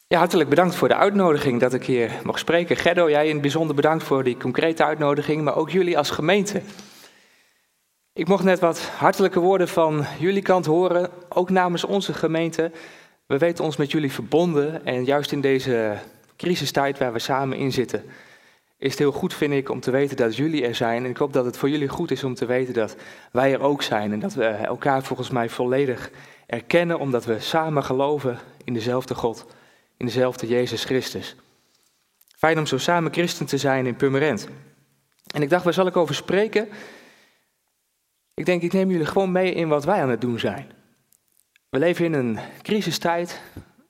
Ja, hartelijk bedankt voor de uitnodiging dat ik hier mag spreken. Gerdo, jij in het bijzonder bedankt voor die concrete uitnodiging, maar ook jullie als gemeente. Ik mocht net wat hartelijke woorden van jullie kant horen, ook namens onze gemeente. We weten ons met jullie verbonden en juist in deze crisistijd waar we samen in zitten, is het heel goed, vind ik, om te weten dat jullie er zijn. En ik hoop dat het voor jullie goed is om te weten dat wij er ook zijn en dat we elkaar volgens mij volledig erkennen, omdat we samen geloven in dezelfde God. In dezelfde Jezus Christus. Fijn om zo samen christen te zijn in Purmerend. En ik dacht, waar zal ik over spreken? Ik denk, ik neem jullie gewoon mee in wat wij aan het doen zijn. We leven in een crisistijd.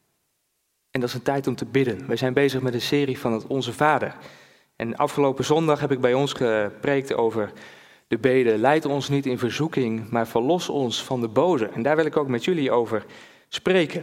En dat is een tijd om te bidden. Wij zijn bezig met een serie van het Onze Vader. En afgelopen zondag heb ik bij ons gepreekt over de bede. Leid ons niet in verzoeking, maar verlos ons van de boze. En daar wil ik ook met jullie over spreken.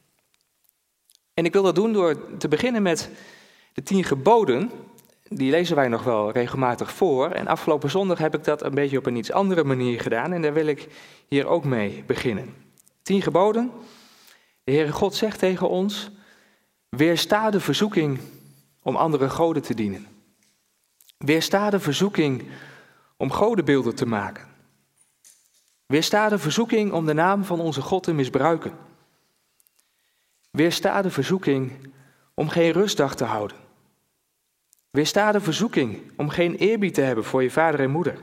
En ik wil dat doen door te beginnen met de 10 geboden. Die lezen wij nog wel regelmatig voor. En afgelopen zondag heb ik dat een beetje op een iets andere manier gedaan. En daar wil ik hier ook mee beginnen. 10 geboden. De Heere God zegt tegen ons: weersta de verzoeking om andere goden te dienen. Weersta de verzoeking om godenbeelden te maken. Weersta de verzoeking om de naam van onze God te misbruiken. Weersta de verzoeking om geen rustdag te houden. Weersta de verzoeking om geen eerbied te hebben voor je vader en moeder.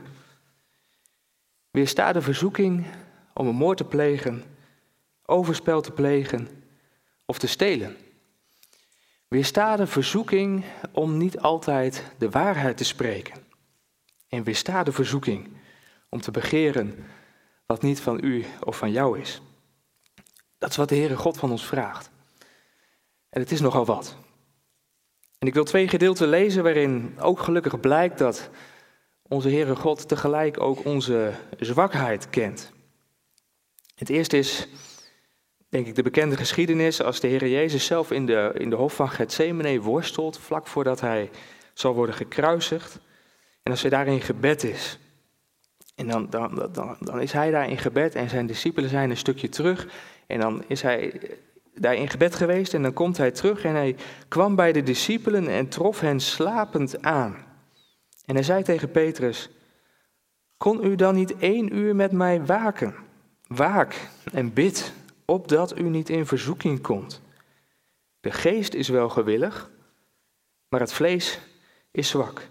Weersta de verzoeking om een moord te plegen, overspel te plegen of te stelen. Weersta de verzoeking om niet altijd de waarheid te spreken. En weersta de verzoeking om te begeren wat niet van u of van jou is. Dat is wat de Heere God van ons vraagt. En het is nogal wat. En ik wil 2 gedeelten lezen waarin ook gelukkig blijkt dat onze Heere God tegelijk ook onze zwakheid kent. Het eerste is, denk ik, de bekende geschiedenis als de Heere Jezus zelf in de hof van Getsemane worstelt, vlak voordat hij zal worden gekruisigd. En als hij daar in gebed is. En dan is hij daar in gebed en zijn discipelen zijn een stukje terug. En dan is hij daar in gebed geweest en dan komt hij terug en hij kwam bij de discipelen en trof hen slapend aan. En hij zei tegen Petrus: kon u dan niet 1 uur met mij waken? Waak en bid, opdat u niet in verzoeking komt. De geest is wel gewillig, maar het vlees is zwak.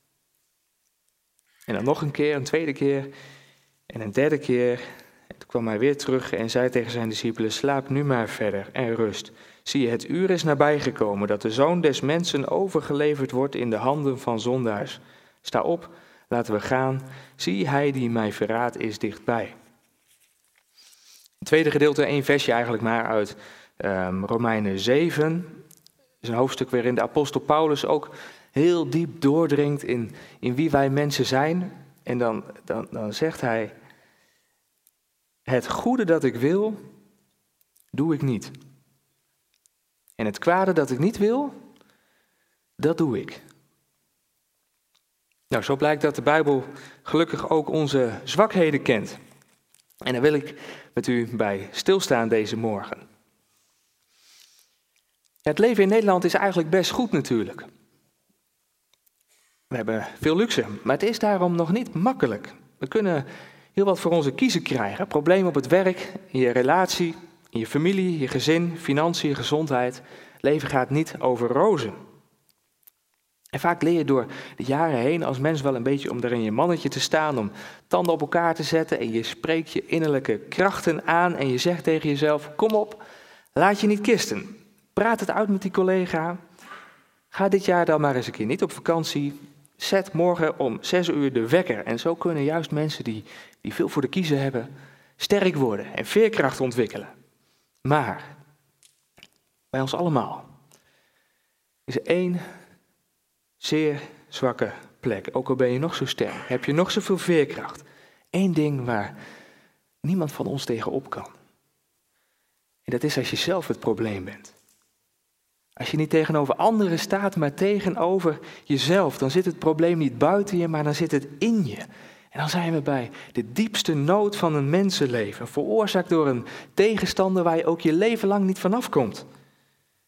En dan nog een keer, een tweede keer en een derde keer. Toen kwam hij weer terug en zei tegen zijn discipelen: slaap nu maar verder en rust. Zie je, het uur is nabijgekomen dat de Zoon des Mensen overgeleverd wordt in de handen van zondaars. Sta op, laten we gaan. Zie, hij die mij verraadt is dichtbij. Het tweede gedeelte, 1 versje eigenlijk maar uit Romeinen 7. Dat is een hoofdstuk waarin de apostel Paulus ook heel diep doordringt in wie wij mensen zijn. En dan zegt hij: het goede dat ik wil, doe ik niet. En het kwade dat ik niet wil, dat doe ik. Nou, zo blijkt dat de Bijbel gelukkig ook onze zwakheden kent. En daar wil ik met u bij stilstaan deze morgen. Het leven in Nederland is eigenlijk best goed natuurlijk. We hebben veel luxe, maar het is daarom nog niet makkelijk. We kunnen heel wat voor onze kiezen krijgen. Problemen op het werk, in je relatie, in je familie, je gezin, financiën, gezondheid. Het leven gaat niet over rozen. En vaak leer je door de jaren heen als mens wel een beetje om er in je mannetje te staan, om tanden op elkaar te zetten en je spreekt je innerlijke krachten aan en je zegt tegen jezelf: kom op, laat je niet kisten. Praat het uit met die collega. Ga dit jaar dan maar eens een keer niet op vakantie. Zet morgen om 6 uur de wekker. En zo kunnen juist mensen die veel voor de kiezen hebben, sterk worden en veerkracht ontwikkelen. Maar bij ons allemaal is er 1 zeer zwakke plek. Ook al ben je nog zo sterk, heb je nog zoveel veerkracht. 1 ding waar niemand van ons tegenop kan. En dat is als je zelf het probleem bent. Als je niet tegenover anderen staat, maar tegenover jezelf, dan zit het probleem niet buiten je, maar dan zit het in je. En dan zijn we bij de diepste nood van een mensenleven, veroorzaakt door een tegenstander waar je ook je leven lang niet vanaf komt.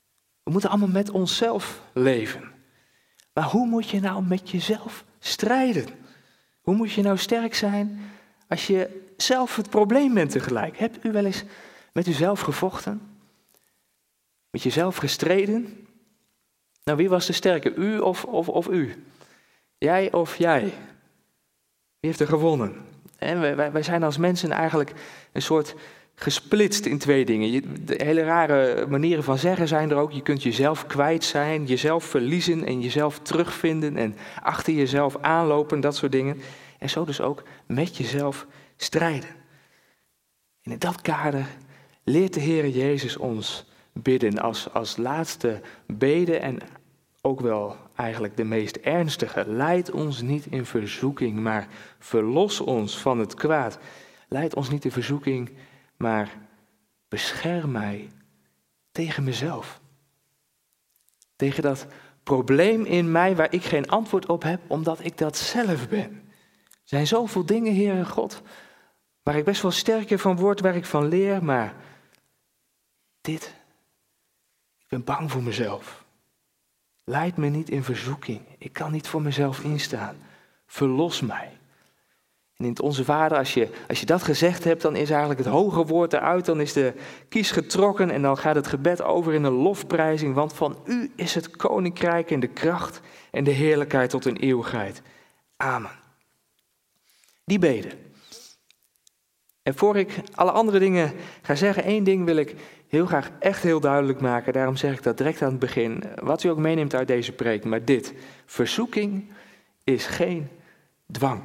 We moeten allemaal met onszelf leven. Maar hoe moet je nou met jezelf strijden? Hoe moet je nou sterk zijn als je zelf het probleem bent tegelijk? Hebt u wel eens met uzelf gevochten? Met jezelf gestreden? Nou, wie was de sterke? U of u? Jij of jij? Wie heeft er gewonnen? En wij zijn als mensen eigenlijk een soort gesplitst in twee dingen. De hele rare manieren van zeggen zijn er ook. Je kunt jezelf kwijt zijn, jezelf verliezen en jezelf terugvinden en achter jezelf aanlopen, dat soort dingen. En zo dus ook met jezelf strijden. En in dat kader leert de Heer Jezus ons bidden als laatste bede en ook wel eigenlijk de meest ernstige. Leid ons niet in verzoeking, maar verlos ons van het kwaad. Leid ons niet in verzoeking, maar bescherm mij tegen mezelf. Tegen dat probleem in mij waar ik geen antwoord op heb, omdat ik dat zelf ben. Er zijn zoveel dingen, Heere God, waar ik best wel sterker van word, waar ik van leer, maar ik ben bang voor mezelf. Leid me niet in verzoeking. Ik kan niet voor mezelf instaan. Verlos mij. En in het Onze Vader, als je dat gezegd hebt, dan is eigenlijk het hoge woord eruit. Dan is de kies getrokken en dan gaat het gebed over in een lofprijzing. Want van u is het koninkrijk en de kracht en de heerlijkheid tot in eeuwigheid. Amen. Die beden. En voor ik alle andere dingen ga zeggen, één ding wil ik heel graag echt heel duidelijk maken. Daarom zeg ik dat direct aan het begin. Wat u ook meeneemt uit deze preek, maar dit. Verzoeking is geen dwang.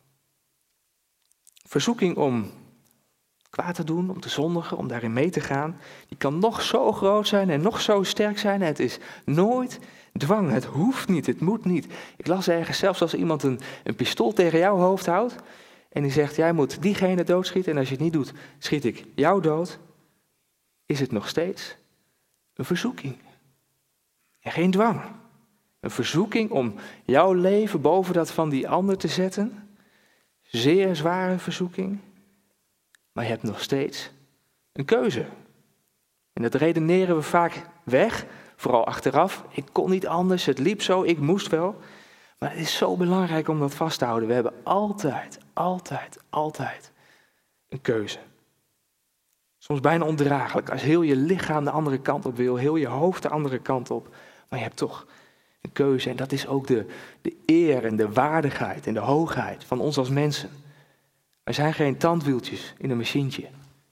Verzoeking om kwaad te doen, om te zondigen, om daarin mee te gaan. Die kan nog zo groot zijn en nog zo sterk zijn. Het is nooit dwang. Het hoeft niet, het moet niet. Ik las ergens, zelfs als iemand een pistool tegen jouw hoofd houdt. En die zegt, jij moet diegene doodschieten en als je het niet doet, schiet ik jou dood. Is het nog steeds een verzoeking. En geen dwang. Een verzoeking om jouw leven boven dat van die ander te zetten. Zeer zware verzoeking. Maar je hebt nog steeds een keuze. En dat redeneren we vaak weg, vooral achteraf. Ik kon niet anders, het liep zo, ik moest wel. Maar het is zo belangrijk om dat vast te houden. We hebben altijd een keuze. Soms bijna ondraaglijk, als heel je lichaam de andere kant op wil, heel je hoofd de andere kant op. Maar je hebt toch een keuze en dat is ook de eer en de waardigheid en de hoogheid van ons als mensen. Wij zijn geen tandwieltjes in een machientje.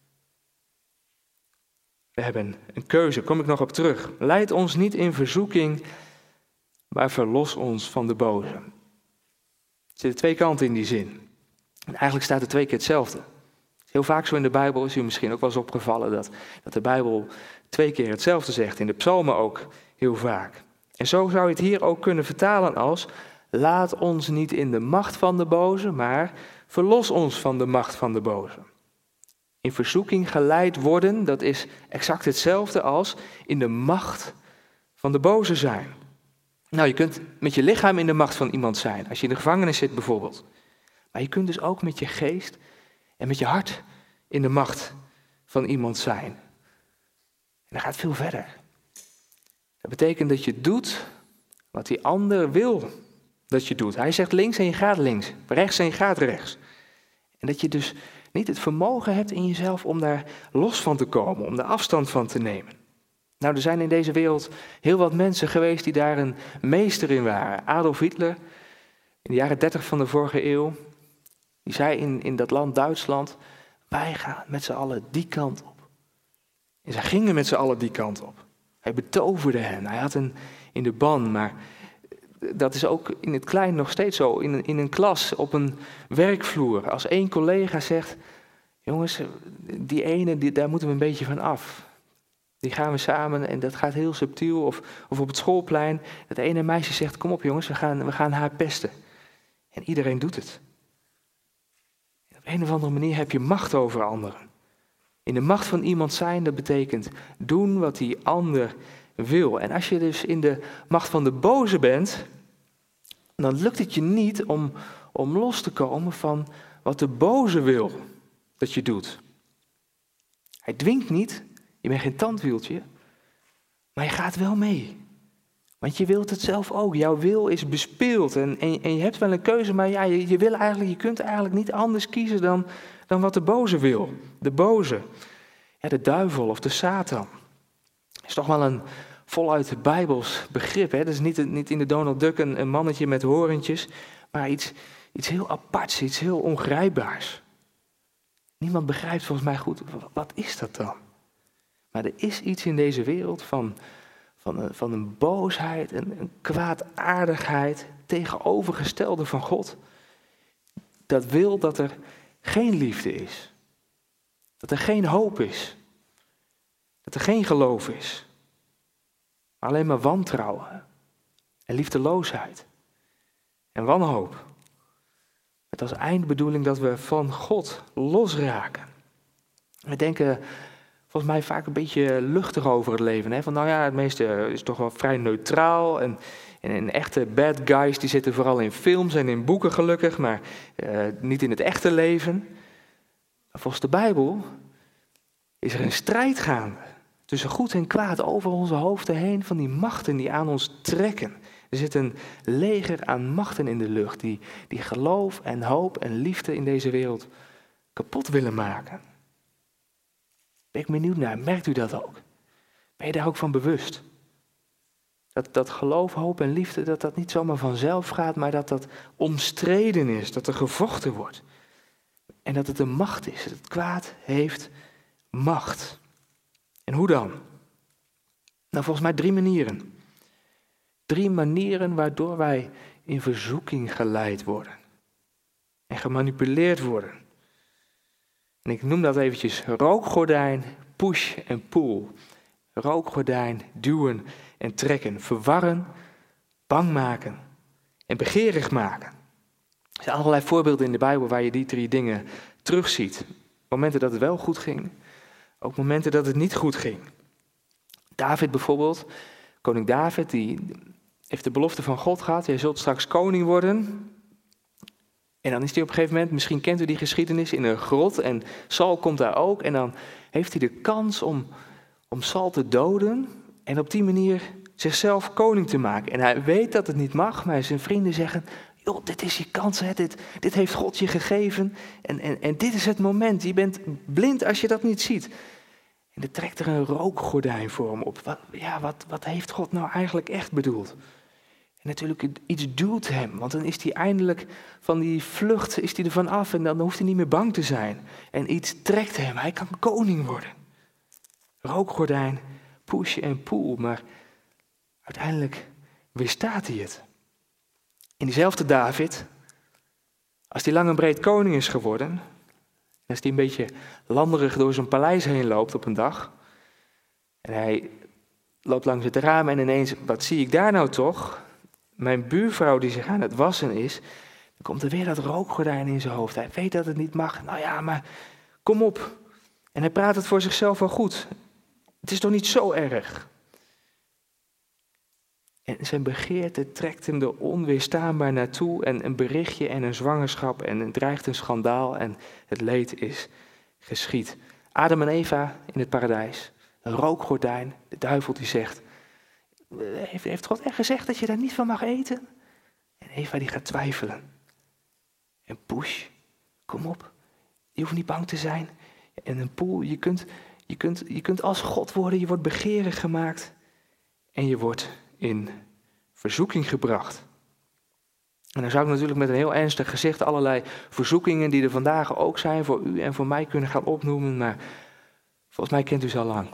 We hebben een keuze, kom ik nog op terug. Leid ons niet in verzoeking, maar verlos ons van de boze. Er zitten twee kanten in die zin. En eigenlijk staat er twee keer hetzelfde. Heel vaak zo in de Bijbel, is u misschien ook wel eens opgevallen dat de Bijbel twee keer hetzelfde zegt. In de psalmen ook heel vaak. En zo zou je het hier ook kunnen vertalen als: laat ons niet in de macht van de boze, maar verlos ons van de macht van de boze. In verzoeking geleid worden, dat is exact hetzelfde als in de macht van de boze zijn. Nou, je kunt met je lichaam in de macht van iemand zijn, als je in de gevangenis zit bijvoorbeeld. Maar je kunt dus ook met je geest en met je hart in de macht van iemand zijn. En dat gaat veel verder. Dat betekent dat je doet wat die ander wil dat je doet. Hij zegt links en je gaat links, rechts en je gaat rechts. En dat je dus niet het vermogen hebt in jezelf om daar los van te komen, om daar afstand van te nemen. Nou, er zijn in deze wereld heel wat mensen geweest die daar een meester in waren. Adolf Hitler, in de jaren 30 van de vorige eeuw, die zei in dat land Duitsland: wij gaan met z'n allen die kant op. En zij gingen met z'n allen die kant op. Hij betoverde hen, hij had hen in de ban, maar dat is ook in het klein nog steeds zo. In een klas, op een werkvloer, als één collega zegt: jongens, die ene, daar moeten we een beetje van af. Die gaan we samen en dat gaat heel subtiel. Of op het schoolplein, dat ene meisje zegt: kom op jongens, we gaan haar pesten. En iedereen doet het. En op een of andere manier heb je macht over anderen. In de macht van iemand zijn, dat betekent doen wat die ander wil. En als je dus in de macht van de boze bent, dan lukt het je niet om los te komen van wat de boze wil dat je doet. Hij dwingt niet, je bent geen tandwieltje, Maar je gaat wel mee. Want je wilt het zelf ook. Jouw wil is bespeeld. En je hebt wel een keuze, maar ja, je kunt eigenlijk niet anders kiezen dan wat de boze wil. De boze. Ja, de duivel of de Satan. Dat is toch wel een voluit Bijbels begrip. Hè? Dat is niet in de Donald Duck een mannetje met horentjes. Maar iets heel aparts, iets heel ongrijpbaars. Niemand begrijpt volgens mij goed, wat is dat dan? Maar er is iets in deze wereld van een boosheid, een kwaadaardigheid, tegenovergestelde van God. Dat wil dat er geen liefde is. Dat er geen hoop is. Dat er geen geloof is. Maar alleen maar wantrouwen. En liefdeloosheid. En wanhoop. Met als eindbedoeling dat we van God losraken. We denken volgens mij vaak een beetje luchtig over het leven. Hè? Van nou ja, het meeste is toch wel vrij neutraal. En echte bad guys die zitten vooral in films en in boeken gelukkig, maar niet in het echte leven. Maar volgens de Bijbel is er een strijd gaande tussen goed en kwaad over onze hoofden heen van die machten die aan ons trekken. Er zit een leger aan machten in de lucht die geloof en hoop en liefde in deze wereld kapot willen maken. Ben ik benieuwd naar, merkt u dat ook? Ben je daar ook van bewust? Dat geloof, hoop en liefde, dat niet zomaar vanzelf gaat, maar dat omstreden is, dat er gevochten wordt. En dat het een macht is, het kwaad heeft macht. En hoe dan? Nou, volgens mij 3 manieren. 3 manieren waardoor wij in verzoeking geleid worden. En gemanipuleerd worden. En ik noem dat eventjes rookgordijn, push en pull. Rookgordijn, duwen en trekken. Verwarren, bang maken en begeerig maken. Er zijn allerlei voorbeelden in de Bijbel waar je die 3 dingen terugziet. Momenten dat het wel goed ging, ook momenten dat het niet goed ging. David bijvoorbeeld, koning David, die heeft de belofte van God gehad. Jij zult straks koning worden. En dan is hij op een gegeven moment, misschien kent u die geschiedenis, in een grot. En Saul komt daar ook. En dan heeft hij de kans om Saul te doden. En op die manier zichzelf koning te maken. En hij weet dat het niet mag, maar zijn vrienden zeggen, joh, dit is je kans, hè? Dit heeft God je gegeven. En dit is het moment. Je bent blind als je dat niet ziet. En er trekt er een rookgordijn voor hem op. Wat heeft God nou eigenlijk echt bedoeld? En natuurlijk, iets duwt hem, want dan is hij eindelijk van die vlucht is hij er van af en dan hoeft hij niet meer bang te zijn. En iets trekt hem, hij kan koning worden. Rookgordijn, push en pull, maar uiteindelijk weerstaat hij het. In diezelfde David, als hij lang en breed koning is geworden, als hij een beetje landerig door zijn paleis heen loopt op een dag, en hij loopt langs het raam en ineens, wat zie ik daar nou toch? Mijn buurvrouw die zich aan het wassen is, dan komt er weer dat rookgordijn in zijn hoofd. Hij weet dat het niet mag. Nou ja, maar kom op. En hij praat het voor zichzelf wel goed. Het is toch niet zo erg? En zijn begeerte trekt hem er onweerstaanbaar naartoe. En een berichtje en een zwangerschap en het dreigt een schandaal en het leed is geschied. Adam en Eva in het paradijs. Een rookgordijn. De duivel die zegt, heeft God echt gezegd dat je daar niet van mag eten? En Eva die gaat twijfelen. En push, kom op. Je hoeft niet bang te zijn. En een poel, je kunt als God worden. Je wordt begeerig gemaakt. En je wordt in verzoeking gebracht. En dan zou ik natuurlijk met een heel ernstig gezicht allerlei verzoekingen die er vandaag ook zijn voor u en voor mij kunnen gaan opnoemen. Maar volgens mij kent u ze al lang.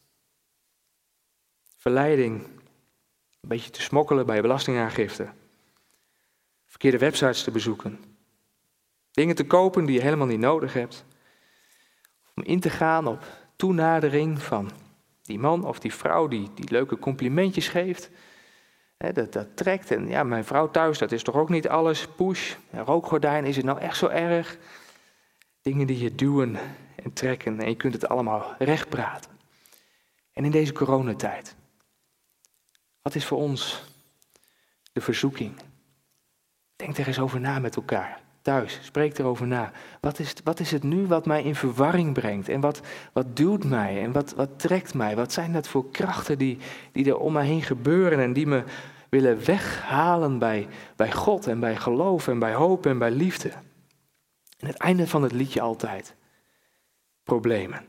Verleiding. Een beetje te smokkelen bij je belastingaangifte. Verkeerde websites te bezoeken. Dingen te kopen die je helemaal niet nodig hebt. Om in te gaan op toenadering van die man of die vrouw die leuke complimentjes geeft. Dat trekt. En ja, mijn vrouw thuis, dat is toch ook niet alles. Push, rookgordijn, is het nou echt zo erg? Dingen die je duwen en trekken en je kunt het allemaal rechtpraten. En in deze coronatijd. Wat is voor ons de verzoeking? Denk er eens over na met elkaar. thuis. Spreek erover na. Wat is het nu wat mij in verwarring brengt? En wat duwt mij? En wat trekt mij? Wat zijn dat voor krachten die er om mij heen gebeuren en die me willen weghalen bij God en bij geloof en bij hoop en bij liefde? En het einde van het liedje altijd. Problemen.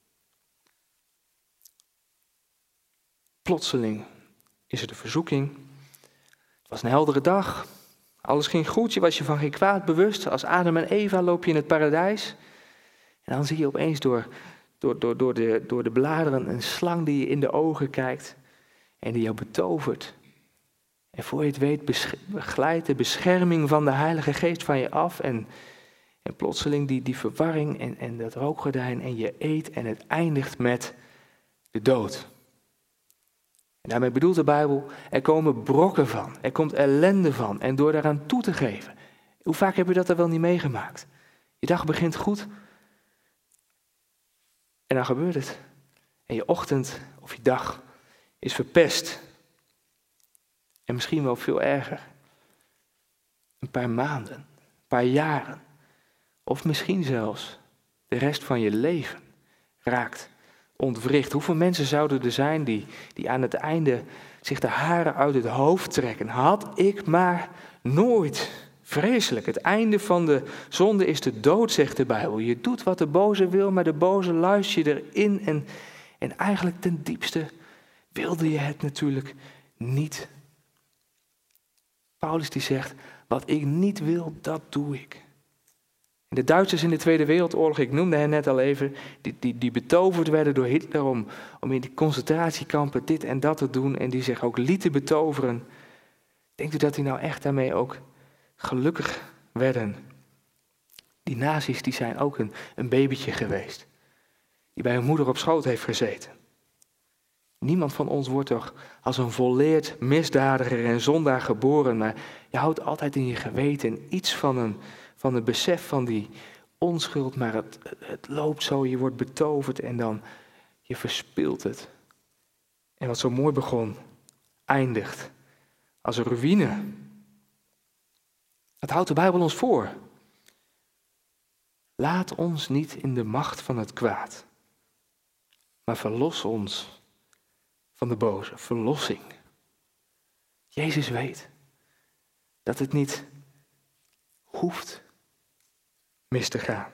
Plotseling is er de verzoeking. Het was een heldere dag. Alles ging goed. Je was je van geen kwaad bewust. Als Adam en Eva loop je in het paradijs. En dan zie je opeens door de bladeren een slang die je in de ogen kijkt. En die jou betovert. En voor je het weet glijdt de bescherming van de Heilige Geest van je af. En plotseling die verwarring en dat rookgordijn. En je eet en het eindigt met de dood. En daarmee bedoelt de Bijbel, er komen brokken van, er komt ellende van. En door daaraan toe te geven. Hoe vaak heb je dat er wel niet meegemaakt? Je dag begint goed. En dan gebeurt het. En je ochtend of je dag is verpest. En misschien wel veel erger. Een paar maanden, een paar jaren. Of misschien zelfs de rest van je leven raakt ontwricht. Hoeveel mensen zouden er zijn die aan het einde zich de haren uit het hoofd trekken? Had ik maar nooit. Vreselijk. Het einde van de zonde is de dood, zegt de Bijbel. Je doet wat de boze wil, maar de boze luistert je erin. En eigenlijk ten diepste wilde je het natuurlijk niet. Paulus die zegt, wat ik niet wil, dat doe ik. En de Duitsers in de Tweede Wereldoorlog, ik noemde hen net al even, die betoverd werden door Hitler om in die concentratiekampen dit en dat te doen en die zich ook lieten betoveren. Denkt u dat die nou echt daarmee ook gelukkig werden? Die nazi's die zijn ook een babytje geweest, die bij hun moeder op schoot heeft gezeten. Niemand van ons wordt toch als een volleerd misdadiger en zondaar geboren, maar je houdt altijd in je geweten iets van een besef van die onschuld, maar het loopt zo, je wordt betoverd en dan je verspilt het. En wat zo mooi begon, eindigt als een ruïne. Dat houdt de Bijbel ons voor. Laat ons niet in de macht van het kwaad, maar verlos ons van de boze. Verlossing. Jezus weet dat het niet hoeft mis te gaan.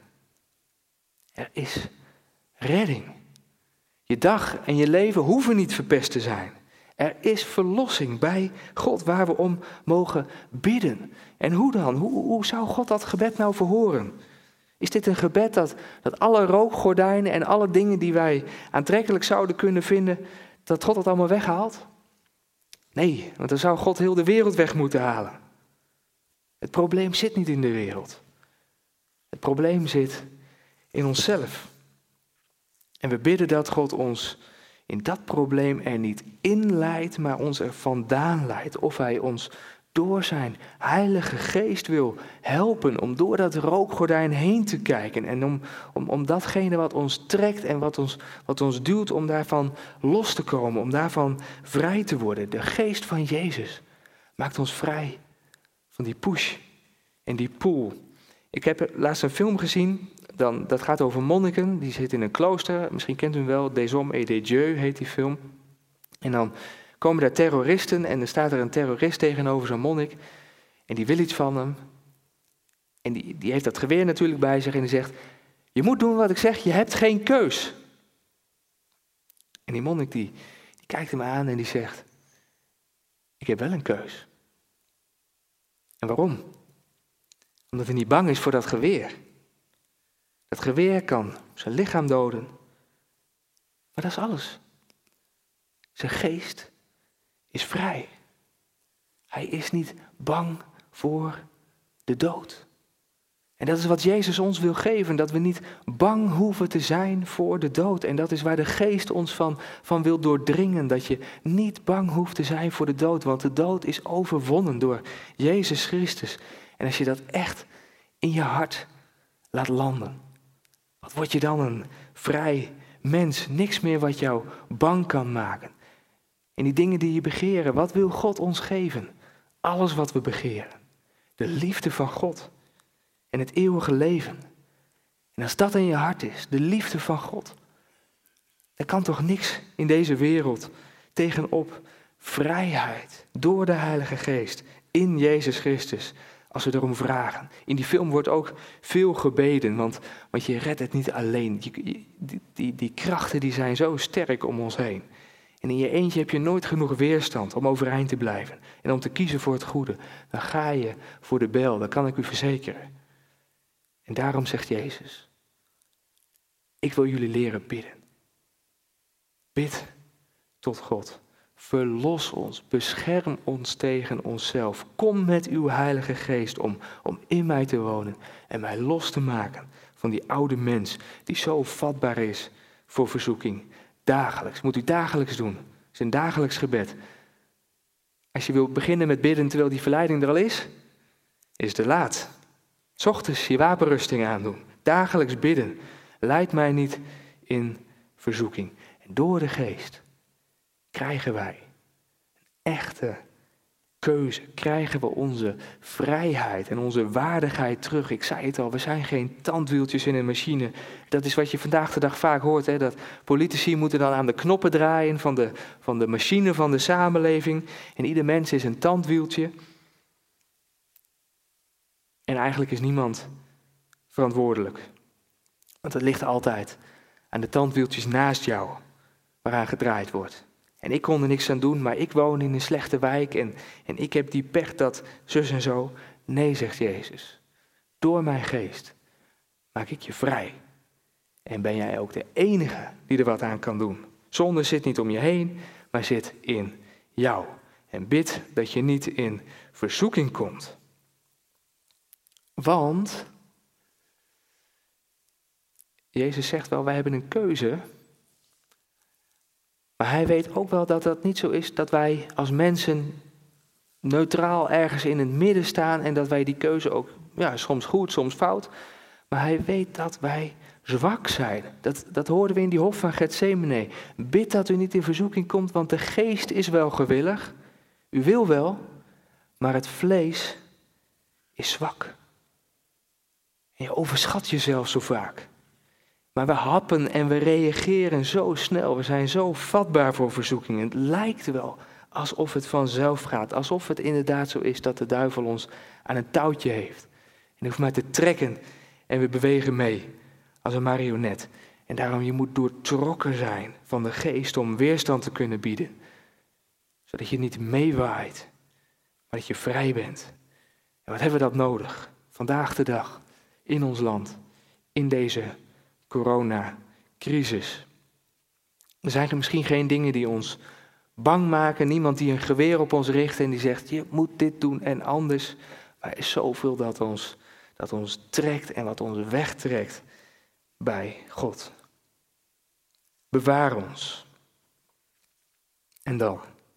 Er is redding. Je dag en je leven hoeven niet verpest te zijn. Er is verlossing bij God waar we om mogen bidden. En hoe dan? Hoe zou God dat gebed nou verhoren? Is dit een gebed dat alle rookgordijnen en alle dingen die wij aantrekkelijk zouden kunnen vinden, dat God dat allemaal weghaalt? Nee, want dan zou God heel de wereld weg moeten halen. Het probleem zit niet in de wereld. Het probleem zit in onszelf. En we bidden dat God ons in dat probleem er niet in leidt, maar ons er vandaan leidt. Of hij ons door zijn Heilige Geest wil helpen om door dat rookgordijn heen te kijken. En om datgene wat ons trekt en wat ons duwt, om daarvan los te komen, om daarvan vrij te worden. De Geest van Jezus maakt ons vrij van die push en die pull. Ik heb laatst een film gezien, dat gaat over monniken, die zitten in een klooster. Misschien kent u hem wel, Des Hommes et des Dieux heet die film. En dan komen daar terroristen en er staat er een terrorist tegenover zo'n monnik. En die wil iets van hem. En die heeft dat geweer natuurlijk bij zich en die zegt, je moet doen wat ik zeg, je hebt geen keus. En die monnik die kijkt hem aan en die zegt, ik heb wel een keus. En waarom? Omdat hij niet bang is voor dat geweer. Dat geweer kan zijn lichaam doden. Maar dat is alles. Zijn geest is vrij. Hij is niet bang voor de dood. En dat is wat Jezus ons wil geven. Dat we niet bang hoeven te zijn voor de dood. En dat is waar de geest ons van wil doordringen. Dat je niet bang hoeft te zijn voor de dood. Want de dood is overwonnen door Jezus Christus. En als je dat echt in je hart laat landen. Wat word je dan een vrij mens. Niks meer wat jou bang kan maken. En die dingen die je begeren, wat wil God ons geven? Alles wat we begeren. De liefde van God. en het eeuwige leven. En als dat in je hart is, de liefde van God, dan kan toch niks in deze wereld tegenop vrijheid door de Heilige Geest in Jezus Christus, als we erom vragen. In die film wordt ook veel gebeden, want je redt het niet alleen. Die krachten die zijn zo sterk om ons heen. En in je eentje heb je nooit genoeg weerstand om overeind te blijven en om te kiezen voor het goede. Dan ga je voor de bijl, dat kan ik u verzekeren. En daarom zegt Jezus, ik wil jullie leren bidden. Bid tot God. Verlos ons, bescherm ons tegen onszelf. Kom met uw Heilige Geest om in mij te wonen en mij los te maken van die oude mens die zo vatbaar is voor verzoeking. Dagelijks, moet u dagelijks doen. Het is een dagelijks gebed. Als je wilt beginnen met bidden terwijl die verleiding er al is het te laat. 's Ochtends je wapenrusting aandoen. Dagelijks bidden. Leid mij niet in verzoeking. En door de Geest krijgen wij een echte keuze. Krijgen we onze vrijheid en onze waardigheid terug. Ik zei het al, we zijn geen tandwieltjes in een machine. Dat is wat je vandaag de dag vaak hoort. Hè? Dat politici moeten dan aan de knoppen draaien van de machine van de samenleving. En ieder mens is een tandwieltje. En eigenlijk is niemand verantwoordelijk. Want het ligt altijd aan de tandwieltjes naast jou, waaraan gedraaid wordt. En ik kon er niks aan doen, maar ik woon in een slechte wijk en ik heb die pech dat zus en zo. Nee, zegt Jezus. Door mijn geest maak ik je vrij. En ben jij ook de enige die er wat aan kan doen. Zonde zit niet om je heen, maar zit in jou. En bid dat je niet in verzoeking komt. Want Jezus zegt wel, wij hebben een keuze. Maar hij weet ook wel dat dat niet zo is dat wij als mensen neutraal ergens in het midden staan en dat wij die keuze ook, soms goed, soms fout. Maar hij weet dat wij zwak zijn. Dat hoorden we in die hof van Getsemane. Bid dat u niet in verzoeking komt, want de geest is wel gewillig. U wil wel, maar het vlees is zwak. En je overschat jezelf zo vaak. Maar we happen en we reageren zo snel. We zijn zo vatbaar voor verzoekingen. Het lijkt wel alsof het vanzelf gaat. Alsof het inderdaad zo is dat de duivel ons aan een touwtje heeft. En hij hoeft maar te trekken en we bewegen mee als een marionet. En daarom je moet doortrokken zijn van de geest om weerstand te kunnen bieden. Zodat je niet meewaait, maar dat je vrij bent. En wat hebben we dat nodig? Vandaag de dag, in ons land, in deze coronacrisis. Er zijn misschien geen dingen die ons bang maken. Niemand die een geweer op ons richt en die zegt, je moet dit doen en anders. Maar er is zoveel dat ons trekt en wat ons wegtrekt bij God. Bewaar ons. En dan,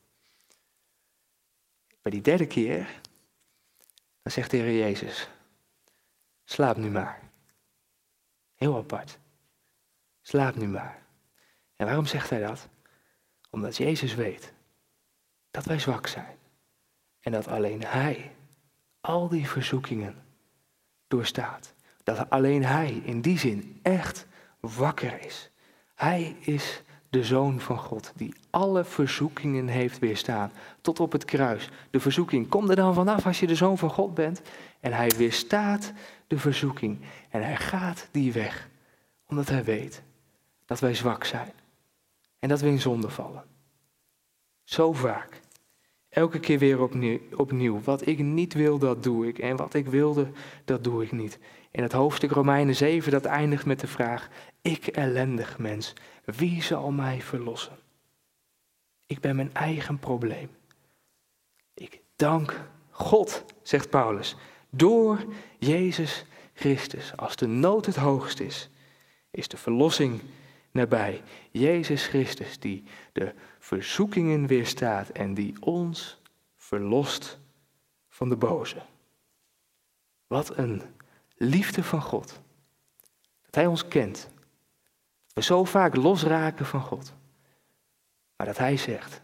bij die derde keer, dan zegt de Heer Jezus, slaap nu maar. Heel apart. Slaap nu maar. En waarom zegt hij dat? Omdat Jezus weet dat wij zwak zijn. En dat alleen Hij al die verzoekingen doorstaat. Dat alleen Hij in die zin echt wakker is. Hij is de Zoon van God die alle verzoekingen heeft weerstaan tot op het kruis. De verzoeking, kom er dan vanaf als je de Zoon van God bent. En Hij weerstaat de verzoeking en Hij gaat die weg. Omdat Hij weet dat wij zwak zijn en dat we in zonde vallen. Zo vaak. Elke keer weer opnieuw. Wat ik niet wil, dat doe ik. En wat ik wilde, dat doe ik niet. In het hoofdstuk Romeinen 7, dat eindigt met de vraag, ik ellendig mens, wie zal mij verlossen? Ik ben mijn eigen probleem. Ik dank God, zegt Paulus, door Jezus Christus. Als de nood het hoogst is de verlossing nabij. Jezus Christus die de verzoekingen weerstaat en die ons verlost van de boze. Wat een liefde van God. Dat Hij ons kent. Dat we zo vaak losraken van God. Maar dat Hij zegt,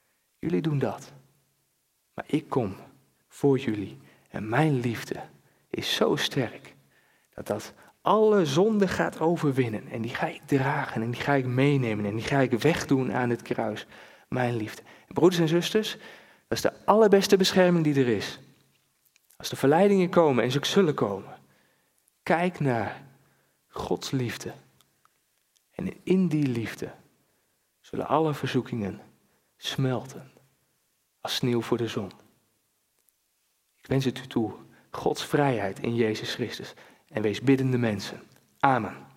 jullie doen dat. Maar ik kom voor jullie en mijn liefde is zo sterk dat alle zonde gaat overwinnen. En die ga ik dragen en die ga ik meenemen en die ga ik wegdoen aan het kruis. Mijn liefde. Broeders en zusters, dat is de allerbeste bescherming die er is. Als de verleidingen komen en ze zullen komen, kijk naar Gods liefde. En in die liefde zullen alle verzoekingen smelten als sneeuw voor de zon. Ik wens het u toe, Gods vrijheid in Jezus Christus. En wees biddende mensen. Amen.